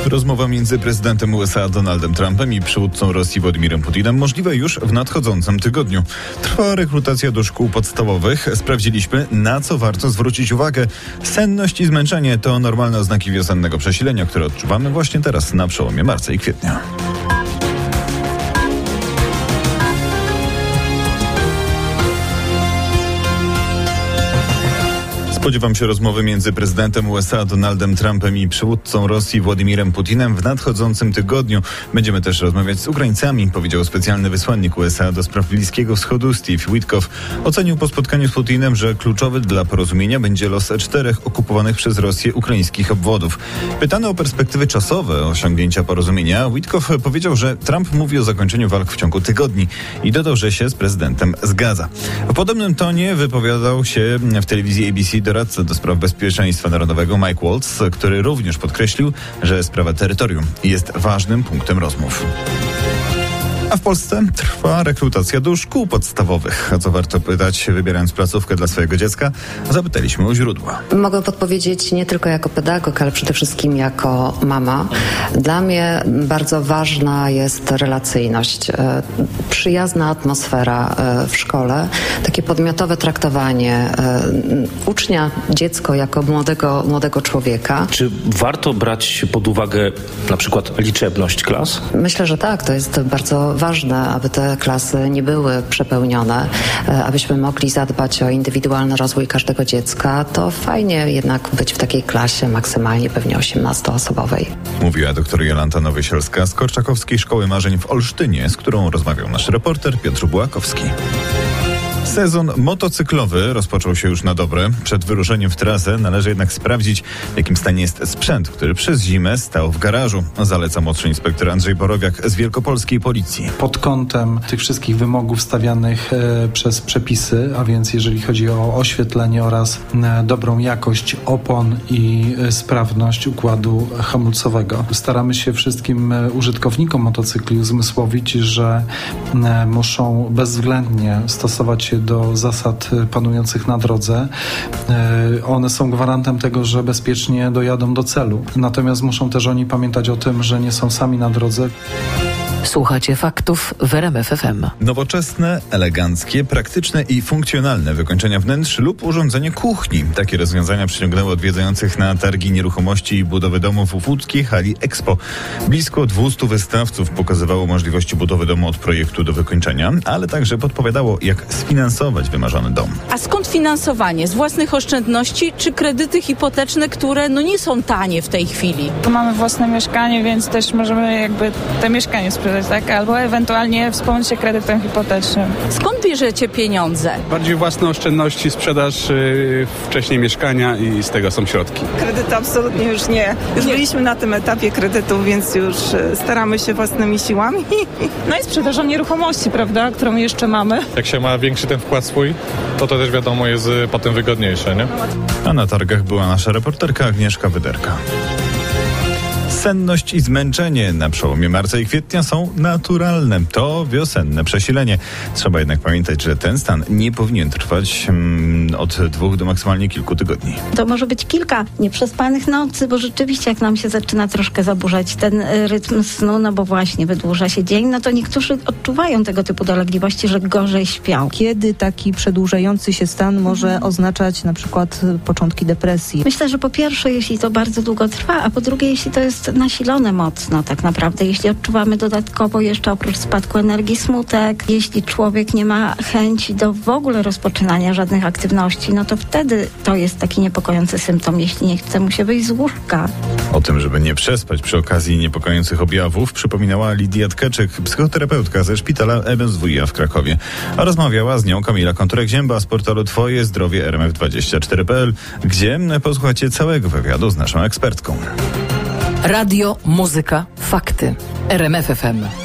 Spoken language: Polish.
Rozmowa między prezydentem USA Donaldem Trumpem i przywódcą Rosji Władimirem Putinem możliwa już w nadchodzącym tygodniu. Trwa rekrutacja do szkół podstawowych. Sprawdziliśmy, na co warto zwrócić uwagę. Senność i zmęczenie to normalne oznaki wiosennego przesilenia, które odczuwamy właśnie teraz na przełomie marca i kwietnia. Spodziewam się rozmowy między prezydentem USA Donaldem Trumpem i przywódcą Rosji Władimirem Putinem w nadchodzącym tygodniu. Będziemy też rozmawiać z Ukraińcami, powiedział specjalny wysłannik USA do spraw Bliskiego Wschodu Steve Witkoff. Ocenił po spotkaniu z Putinem, że kluczowy dla porozumienia będzie los 4 okupowanych przez Rosję ukraińskich obwodów. Pytany o perspektywy czasowe osiągnięcia porozumienia, Witkoff powiedział, że Trump mówi o zakończeniu walk w ciągu tygodni i dodał, że się z prezydentem zgadza. W podobnym tonie wypowiadał się w telewizji ABC doradca do spraw bezpieczeństwa narodowego Mike Waltz, który również podkreślił, że sprawa terytorium jest ważnym punktem rozmów. A w Polsce trwa rekrutacja do szkół podstawowych. A co warto pytać, wybierając placówkę dla swojego dziecka? Zapytaliśmy o źródła. Mogę podpowiedzieć nie tylko jako pedagog, ale przede wszystkim jako mama. Dla mnie bardzo ważna jest relacyjność, przyjazna atmosfera w szkole, takie podmiotowe traktowanie ucznia, dziecko jako młodego człowieka. Czy warto brać pod uwagę na przykład liczebność klas? Myślę, że tak. To jest bardzo ważne, aby te klasy nie były przepełnione, abyśmy mogli zadbać o indywidualny rozwój każdego dziecka. To fajnie jednak być w takiej klasie maksymalnie pewnie 18-osobowej. Mówiła dr Jolanta Nowysielska z Korczakowskiej Szkoły Marzeń w Olsztynie, z którą rozmawiał nasz reporter Piotr Bułakowski. Sezon motocyklowy rozpoczął się już na dobre. Przed wyruszeniem w trasę należy jednak sprawdzić, w jakim stanie jest sprzęt, który przez zimę stał w garażu. Zaleca młodszy inspektor Andrzej Borowiak z Wielkopolskiej Policji. Pod kątem tych wszystkich wymogów stawianych przez przepisy, a więc jeżeli chodzi o oświetlenie oraz dobrą jakość opon i sprawność układu hamulcowego. Staramy się wszystkim użytkownikom motocykli uzmysłowić, że muszą bezwzględnie stosować się do zasad panujących na drodze. One są gwarantem tego, że bezpiecznie dojadą do celu. Natomiast muszą też oni pamiętać o tym, że nie są sami na drodze. Słuchacie faktów w RMF FM. Nowoczesne, eleganckie, praktyczne i funkcjonalne wykończenia wnętrz lub urządzenie kuchni. Takie rozwiązania przyciągnęły odwiedzających na targi nieruchomości i budowy domów w łódzkiej hali Expo. Blisko 200 wystawców pokazywało możliwości budowy domu od projektu do wykończenia, ale także podpowiadało, jak sfinansować wymarzony dom. A skąd finansowanie? Z własnych oszczędności czy kredyty hipoteczne, które nie są tanie w tej chwili? Mamy własne mieszkanie, więc też możemy te mieszkanie sprzedać. Tak? Albo ewentualnie wspomóc się kredytem hipotecznym. Skąd bierzecie pieniądze? Bardziej własne oszczędności, sprzedaż wcześniej mieszkania i z tego są środki. Kredyt absolutnie już nie. Już byliśmy na tym etapie kredytów, więc już staramy się własnymi siłami. No i sprzedażą nieruchomości, prawda, którą jeszcze mamy. Jak się ma większy ten wkład swój, to też wiadomo jest potem wygodniejsze, nie? A na targach była nasza reporterka Agnieszka Wyderka. Senność i zmęczenie na przełomie marca i kwietnia są naturalne. To wiosenne przesilenie. Trzeba jednak pamiętać, że ten stan nie powinien trwać od 2 do maksymalnie kilku tygodni. To może być kilka nieprzespanych nocy, bo rzeczywiście jak nam się zaczyna troszkę zaburzać ten rytm snu, bo właśnie wydłuża się dzień, to niektórzy odczuwają tego typu dolegliwości, że gorzej śpią. Kiedy taki przedłużający się stan może oznaczać na przykład początki depresji? Myślę, że po pierwsze, jeśli to bardzo długo trwa, a po drugie, jeśli to jest nasilone mocno tak naprawdę, jeśli odczuwamy dodatkowo jeszcze oprócz spadku energii smutek, jeśli człowiek nie ma chęci do w ogóle rozpoczynania żadnych aktywności, to wtedy to jest taki niepokojący symptom, jeśli nie chce mu się wyjść z łóżka. O tym, żeby nie przespać przy okazji niepokojących objawów, przypominała Lidia Tkaczyk, psychoterapeutka ze szpitala MSWiA w Krakowie. A rozmawiała z nią Kamila Konturek-Zięba z portalu Twoje Zdrowie RMF24.pl, gdzie posłuchacie całego wywiadu z naszą ekspertką. Radio, muzyka, fakty. RMF FM.